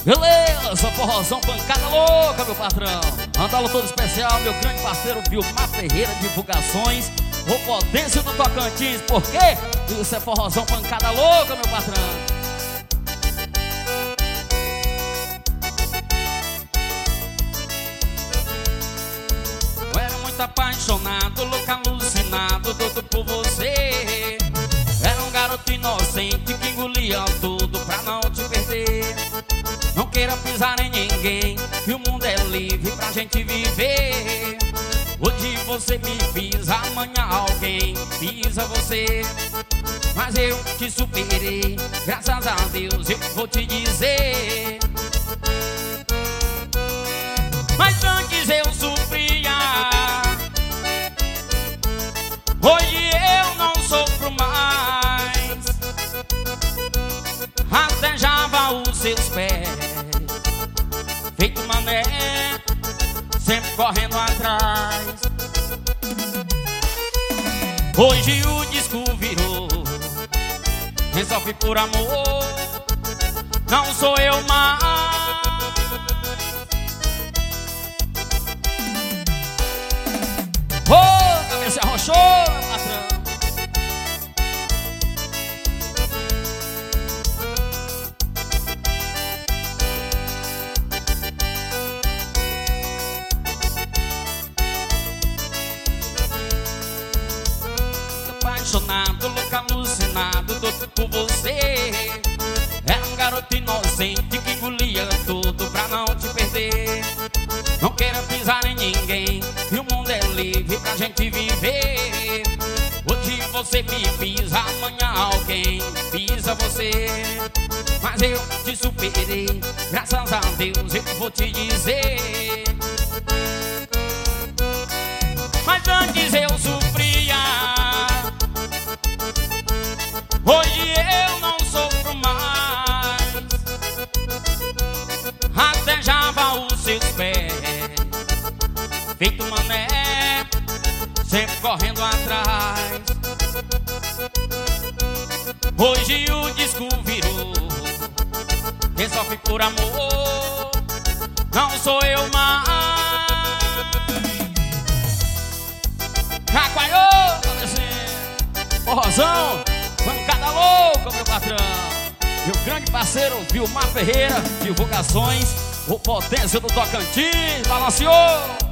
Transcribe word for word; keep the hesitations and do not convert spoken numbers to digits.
Beleza, forrozão, pancada louca, meu patrão. Andalo todo especial, meu grande parceiro Vilmar Ferreira Divulgações, o Potência do Tocantins. Por quê? Isso é forrozão, pancada louca, meu patrão. Eu era muito apaixonado, louco, alucinado, doido por você. Era um garoto inocente que engolia tudo pra não te perder. Não queira pisar em ninguém, que o mundo é livre pra gente viver. Hoje você me pisa, amanhã alguém pisa você. Mas eu te superei, graças a Deus eu vou te dizer. Mas antes eu sofria, hoje eu não sofro mais. Ratejava os seus pés, feito mané, sempre correndo atrás. Hoje o disco virou, resolve por amor, não sou eu mais. Ô, oh, cabeça arrochou, meu patrão. Apaixonado, louco, alucinado, doido por você. Era um garoto inocente que engolia tudo pra não te perder. Não queira pisar em ninguém, e o mundo é livre pra gente viver. Hoje você me pisa, amanhã alguém pisa você. Mas eu te superei, graças a Deus eu vou te dizer. Mas antes eu sofria, hoje eu não sofro mais. Ratejava os seus pés, feito mané, sempre correndo atrás. Hoje o disco virou, resolve por amor, não sou eu mais. Cacoaiô, forrozão, pancada louca, meu patrão. Meu grande parceiro Vilmar Ferreira Divulgações, o Potência do Tocantins. Balanceou.